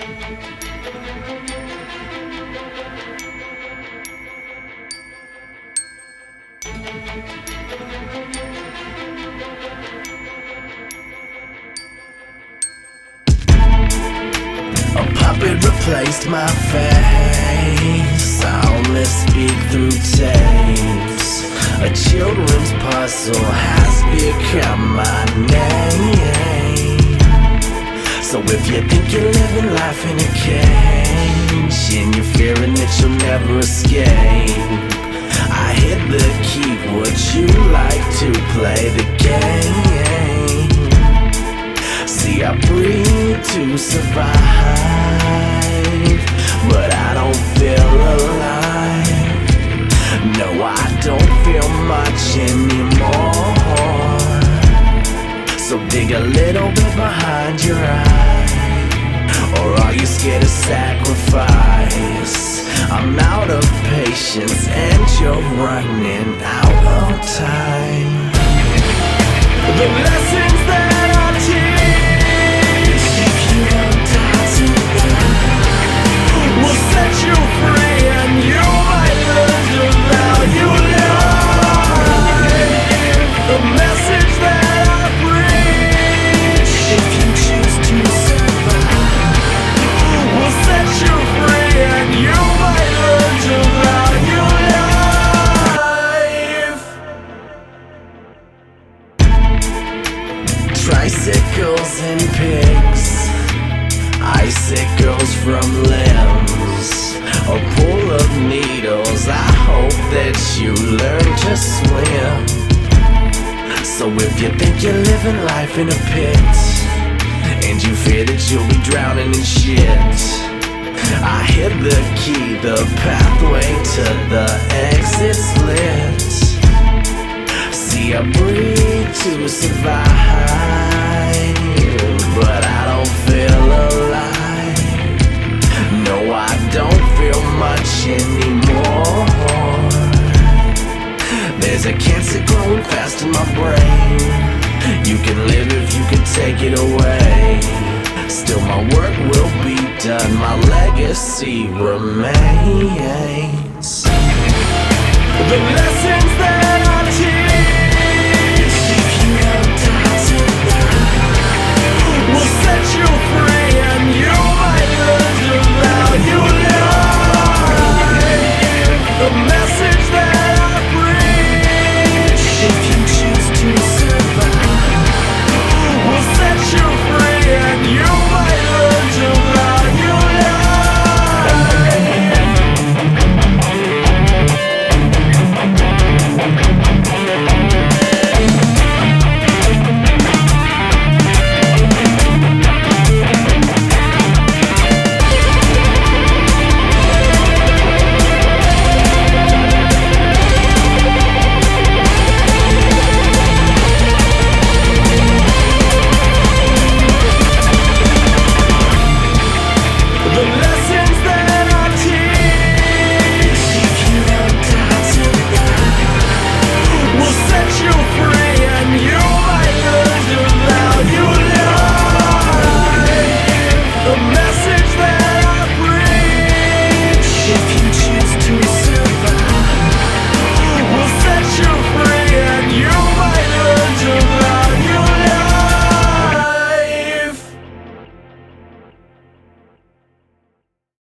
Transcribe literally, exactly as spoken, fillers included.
A puppet replaced my face. I only speak through tapes. A children's puzzle has become my name. So if you think you're living life in a cage and you're fearing that you'll never escape, I hit the key. Would you like to play the game? See, I breathe to survive, but I don't feel alive. No, I don't feel much anymore. So dig a little bit behind your eye, or are you scared of sacrifice? I'm out of patience and you're running out of time. The lessons that I teach, if you don't die tonight, will set you free and you might learn to value life. The message that I preach, if you choose to survive, will set you free and you might learn to value life. Tricycles and pigs, icicles from limbs, a pool of needles. I hope that you learn to swim. So if you think you're living life in a pit and you fear that you'll be drowning in shit, I hit the key, the pathway to the exit's lit. See, I breathe to survive, but I don't feel alive. No, I don't feel much anymore. There's a cancer growing fast in my brain. You can live if you can take it away. Still my work will be done, my legacy remains. The lessons that I teach, if you don't die tonight, will set you free and you